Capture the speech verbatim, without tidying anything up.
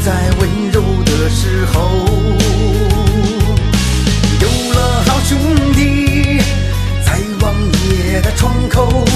在温柔的时候。有了好兄弟，在王爷的窗口。